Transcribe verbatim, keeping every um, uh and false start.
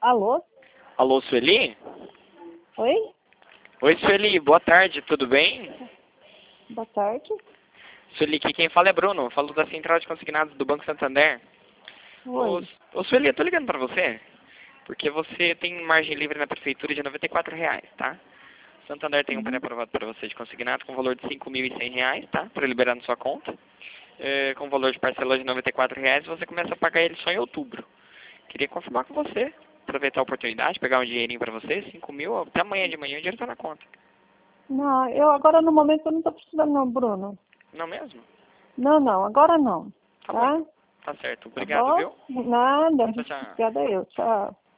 Alô? Alô, Sueli? Oi? Oi, Sueli, boa tarde, tudo bem? Boa tarde. Sueli, aqui quem fala é Bruno, falo da Central de Consignados do Banco Santander. Ô, Oi. ô Sueli, eu tô ligando pra você, porque você tem margem livre na prefeitura de noventa e quatro reais, tá? Santander tem um Uhum. pré-aprovado para você de consignado com valor de cinco mil e cem reais, tá? Para liberar na sua conta. É, com valor de parcela de noventa e quatro reais, você começa a pagar ele só em outubro. Queria confirmar com você, aproveitar a oportunidade, pegar um dinheirinho para você, cinco mil, até amanhã de manhã o dinheiro tá na conta. Não, eu agora no momento eu não estou precisando não, Bruno. Não mesmo? Não, não, agora não. Tá bom Tá? então. Tá certo. Tá Obrigado, bom? viu? Nada. Tchau, tchau. Obrigada eu. Tchau.